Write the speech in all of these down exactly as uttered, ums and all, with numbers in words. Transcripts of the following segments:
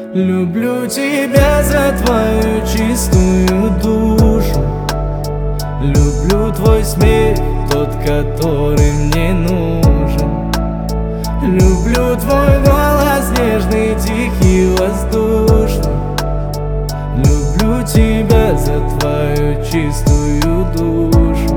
Люблю тебя за твою чистую душу. Люблю твой смех, тот, который мне нужен. Люблю твой голос нежный, тихий, воздушный. Люблю тебя за твою чистую душу.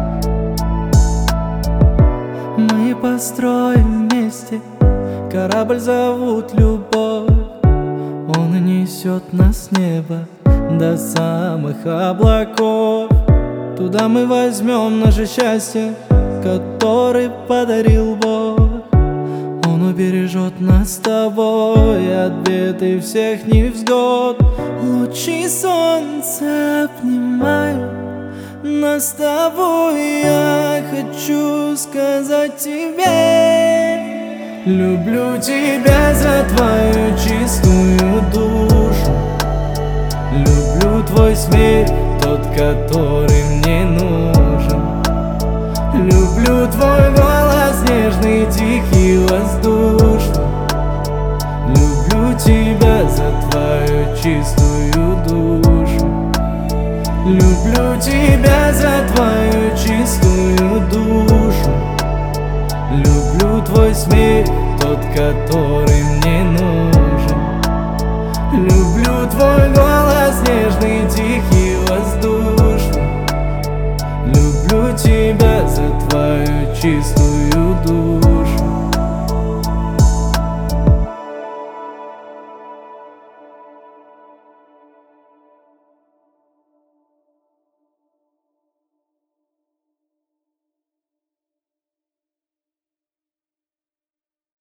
Мы построим вместе корабль, зовут любовь. Он несет нас с неба до самых облаков. Туда мы возьмем наше счастье, которое подарил Бог. Он убережет нас с тобой от бед и всех невзгод. Лучи солнца обнимают нас с тобой. Я хочу сказать тебе: люблю тебя за твою чистую душу. Люблю твой смех, тот, который мне нужен. Люблю твой голос нежный, тихий, воздушный. Люблю тебя за твою чистую душу. Люблю тебя за твою чистую душу. Люблю твой смех, тот, который мне нужен. Люблю твой голос нежный, тихий, воздушный. Люблю тебя за твою чистую душу.